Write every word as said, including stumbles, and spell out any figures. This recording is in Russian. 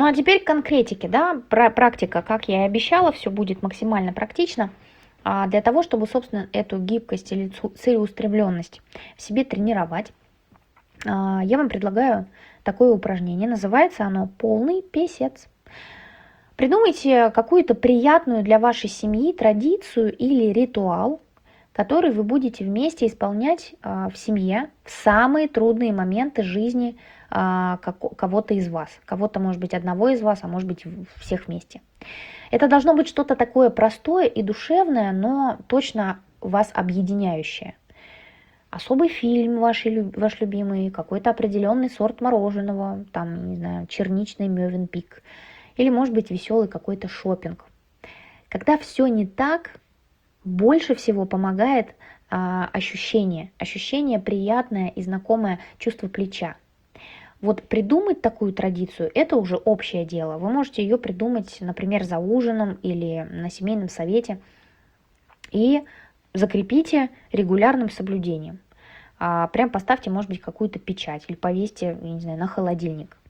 Ну а теперь к конкретике, да, про практика, как я и обещала, все будет максимально практично. А для того, чтобы, собственно, эту гибкость или цу- целеустремленность в себе тренировать, а, я вам предлагаю такое упражнение. Называется оно «Полный песец». Придумайте какую-то приятную для вашей семьи традицию или ритуал, который вы будете вместе исполнять а, в семье в самые трудные моменты жизни а, како- кого-то из вас. Кого-то, может быть, одного из вас, а может быть, в- всех вместе. Это должно быть что-то такое простое и душевное, но точно вас объединяющее. Особый фильм ваш, ваш любимый, какой-то определенный сорт мороженого, там, не знаю, черничный Мёвенпик, или, может быть, веселый какой-то шопинг. Когда все не так, больше всего помогает а, ощущение, ощущение приятное и знакомое чувство плеча. Вот придумать такую традицию – это уже общее дело. Вы можете ее придумать, например, за ужином или на семейном совете и закрепите регулярным соблюдением. А, прям поставьте, может быть, какую-то печать или повесьте, я не знаю, на холодильник.